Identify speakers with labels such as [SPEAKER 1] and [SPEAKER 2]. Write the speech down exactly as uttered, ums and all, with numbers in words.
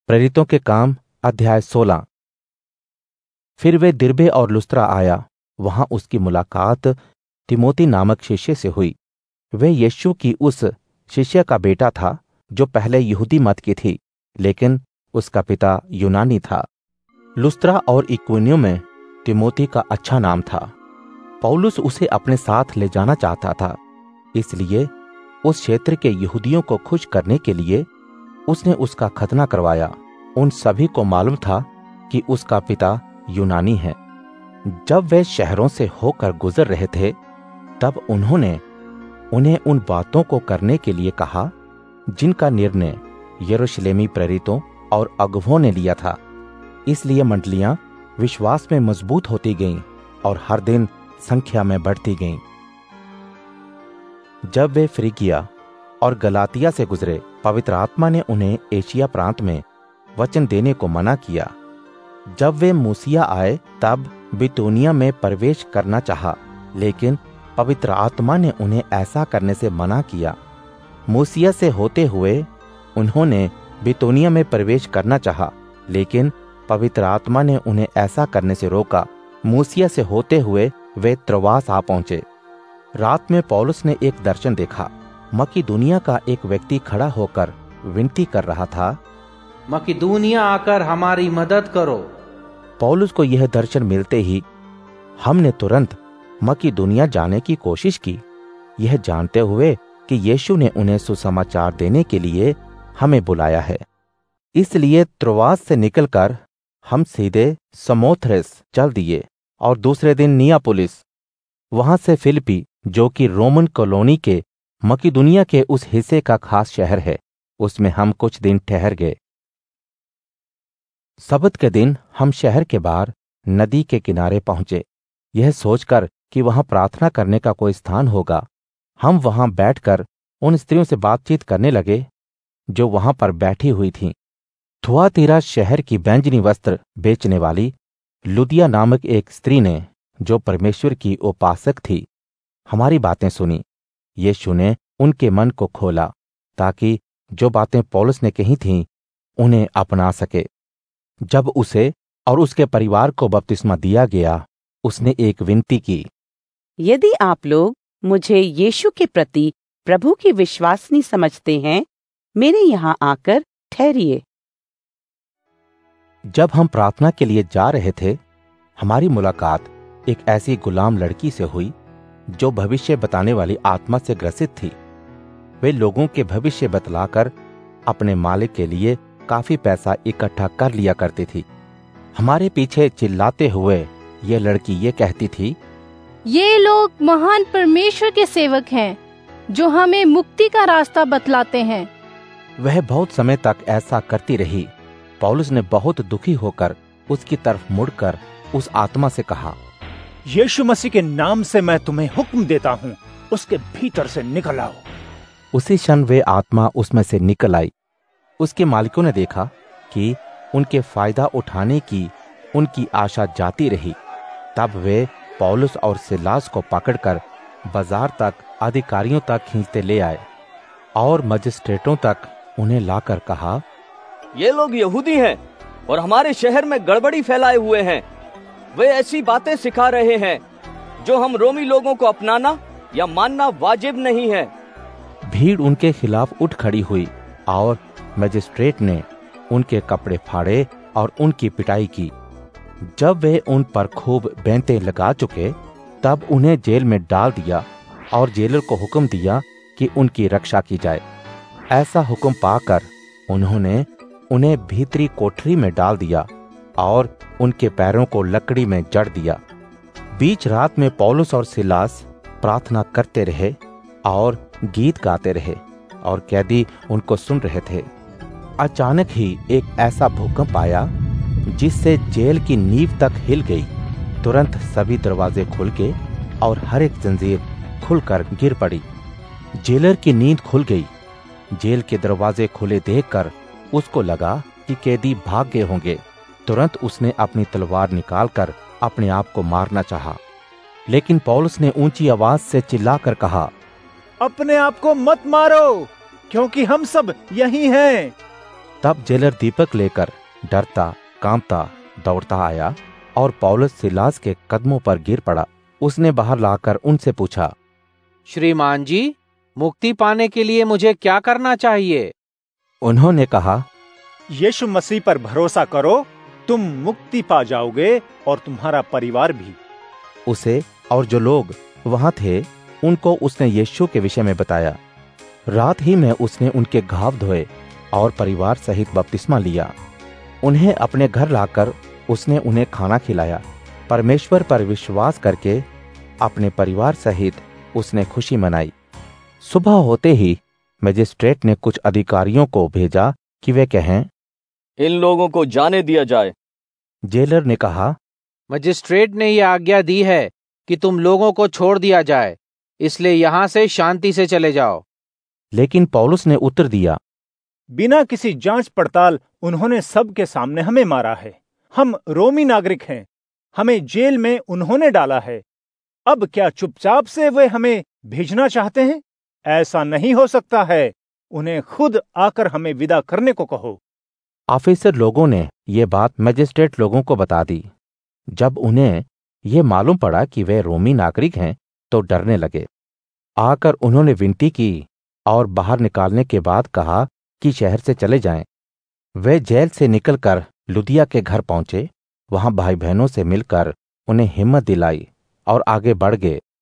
[SPEAKER 1] प्रेरितों के काम अध्याय सोलह। फिर वे दिरबे और लुस्त्रा आया। वहां उसकी मुलाकात तिमोथी नामक शिष्य से हुई। वह यीशु की उस शिष्य का बेटा था जो पहले यहूदी मत की थी, लेकिन उसका पिता यूनानी था। लुस्त्रा और इकुनियुम में तिमोथी का अच्छा नाम था। पौलुस उसे अपने साथ ले जाना चाहता था, इसलिए उस क्षेत्र के यहूदियों को खुश करने के लिए उसने उसका खतना करवाया। उन सभी को मालूम था कि उसका पिता यूनानी है। जब वे शहरों से होकर गुजर रहे थे, तब उन्होंने उन्हें उन बातों को करने के लिए कहा जिनका निर्णय यरूशलेमी प्रेरितों और अगुवों ने लिया था। इसलिए मंडलियां विश्वास में मजबूत होती गईं और हर दिन संख्या में बढ़ती गईं। जब वे फ्रिगिया और गलातिया से गुजरे, पवित्र आत्मा ने उन्हें एशिया प्रांत में वचन देने को मना किया। जब वे मूसिया आए, तब बितूनिया में प्रवेश करना चाहा, लेकिन पवित्र आत्मा ने उन्हें ऐसा करने से मना किया। मूसिया से होते हुए उन्होंने बितूनिया में प्रवेश करना चाहा, लेकिन पवित्र आत्मा ने उन्हें ऐसा करने से रोका। मूसिया से होते हुए वे त्रोआस आ पहुंचे। रात में पौलुस ने एक दर्शन देखा। मकिदुनिया का एक व्यक्ति खड़ा होकर विनती कर रहा था,
[SPEAKER 2] मकिदुनिया आकर हमारी मदद करो।
[SPEAKER 1] पौलुस को यह दर्शन मिलते ही हमने तुरंत मकिदुनिया जाने की कोशिश की, यह जानते हुए कि यीशु ने उन्हें सुसमाचार देने के लिए हमें बुलाया है। इसलिए त्रोआस से निकलकर हम सीधे समोथ्रेस चल दिए और दूसरे दिन नियापुलिस, वहां से फिलिप्पी, जो कि रोमन कॉलोनी के मकिदुनिया के उस हिस्से का खास शहर है, उसमें हम कुछ दिन ठहर गए। सब्त के दिन हम शहर के बाहर नदी के किनारे पहुंचे, यह सोचकर कि वहां प्रार्थना करने का कोई स्थान होगा। हम वहां बैठकर उन स्त्रियों से बातचीत करने लगे जो वहां पर बैठी हुई थीं। थुआतीरा शहर की बैंजनी वस्त्र बेचने वाली लुदिया नामक एक स्त्री ने, जो परमेश्वर की उपासक थी, हमारी बातें सुनी। यीशु ने उनके मन को खोला ताकि जो बातें पौलुस ने कही थीं उन्हें अपना सके। जब उसे और उसके परिवार को बपतिस्मा दिया गया, उसने एक विनती की,
[SPEAKER 3] यदि आप लोग मुझे यीशु के प्रति प्रभु की विश्वासनी समझते हैं, मेरे यहाँ आकर ठहरिए।
[SPEAKER 1] जब हम प्रार्थना के लिए जा रहे थे, हमारी मुलाकात एक ऐसी गुलाम लड़की से हुई जो भविष्य बताने वाली आत्मा से ग्रसित थी। वे लोगों के भविष्य बतलाकर अपने मालिक के लिए काफी पैसा इकट्ठा कर लिया करती थी। हमारे पीछे चिल्लाते हुए यह लड़की ये कहती थी,
[SPEAKER 4] ये लोग महान परमेश्वर के सेवक हैं जो हमें मुक्ति का रास्ता बतलाते हैं।
[SPEAKER 1] वह बहुत समय तक ऐसा करती रही। पौलुस ने बहुत दुखी होकर उसकी तरफ मुड़कर उस आत्मा से कहा,
[SPEAKER 5] यीशु मसीह के नाम से मैं तुम्हें हुक्म देता हूँ, उसके भीतर से निकल आओ।
[SPEAKER 1] उसी क्षण वे आत्मा उसमें से निकल आई। उसके मालिकों ने देखा कि उनके फायदा उठाने की उनकी आशा जाती रही। तब वे पौलुस और सिलास को पकड़कर बाजार तक अधिकारियों तक खींचते ले आए और मजिस्ट्रेटों तक उन्हें लाकर कहा,
[SPEAKER 6] ये लोग यहूदी हैं और हमारे शहर में गड़बड़ी फैलाए हुए हैं। वे ऐसी बातें सिखा रहे हैं जो हम रोमी लोगों को अपनाना या मानना वाजिब नहीं है।
[SPEAKER 1] भीड़ उनके खिलाफ उठ खड़ी हुई और मजिस्ट्रेट ने उनके कपड़े फाड़े और उनकी पिटाई की। जब वे उन पर खूब बैंतें लगा चुके, तब उन्हें जेल में डाल दिया और जेलर को हुक्म दिया कि उनकी रक्षा की जाए। ऐसा हुक्म पाकर उन्होंने उन्हें भीतरी कोठरी में डाल दिया और उनके पैरों को लकड़ी में जड़ दिया। बीच रात में पौलुस और सिलास प्रार्थना करते रहे और गीत गाते रहे और कैदी उनको सुन रहे थे। अचानक ही एक ऐसा भूकंप आया जिससे जेल की नींव तक हिल गई। तुरंत सभी दरवाजे खुल गए और हर एक जंजीर खुलकर गिर पड़ी। जेलर की नींद खुल गई। जेल के दरवाजे खुले देखकर उसको लगा कि कैदी भाग गए होंगे। तुरंत उसने अपनी तलवार निकालकर अपने आप को मारना चाहा, लेकिन पौलुस ने ऊंची आवाज से चिल्लाकर कहा,
[SPEAKER 5] अपने आप को मत मारो, क्योंकि हम सब यही हैं।
[SPEAKER 1] तब जेलर दीपक लेकर डरता कांपता दौड़ता आया और पौलुस सिलास के कदमों पर गिर पड़ा। उसने बाहर लाकर उनसे पूछा,
[SPEAKER 2] श्रीमान जी, मुक्ति पाने के लिए मुझे क्या करना चाहिए?
[SPEAKER 1] उन्होंने कहा,
[SPEAKER 5] यीशु मसीह पर भरोसा करो, तुम मुक्ति पा जाओगे और तुम्हारा परिवार भी।
[SPEAKER 1] उसे और जो लोग वहां थे उनको उसने यीशु के विषय में बताया। रात ही में उसने उनके घाव धोए और परिवार सहित बपतिस्मा लिया। उन्हें अपने घर लाकर उसने उन्हें खाना खिलाया। परमेश्वर पर विश्वास करके अपने परिवार सहित उसने खुशी मनाई। सुबह होते ही मजिस्ट्रेट ने कुछ अधिकारियों को भेजा कि वे कहें,
[SPEAKER 6] इन लोगों को जाने दिया जाए।
[SPEAKER 1] जेलर ने कहा,
[SPEAKER 2] मजिस्ट्रेट ने यह आज्ञा दी है कि तुम लोगों को छोड़ दिया जाए, इसलिए यहाँ से शांति से चले जाओ।
[SPEAKER 1] लेकिन पौलुस ने उत्तर दिया,
[SPEAKER 5] बिना किसी जांच पड़ताल उन्होंने सबके सामने हमें मारा है। हम रोमी नागरिक हैं, हमें जेल में उन्होंने डाला है। अब क्या चुपचाप से वे हमें भेजना चाहते हैं? ऐसा नहीं हो सकता है। उन्हें खुद आकर हमें विदा करने को कहो।
[SPEAKER 1] ऑफिसर लोगों ने ये बात मजिस्ट्रेट लोगों को बता दी। जब उन्हें ये मालूम पड़ा कि वे रोमी नागरिक हैं तो डरने लगे। आकर उन्होंने विनती की और बाहर निकालने के बाद कहा कि शहर से चले जाएं। वे जेल से निकलकर लुदिया के घर पहुंचे। वहां भाई बहनों से मिलकर उन्हें हिम्मत दिलाई और आगे बढ़ गए।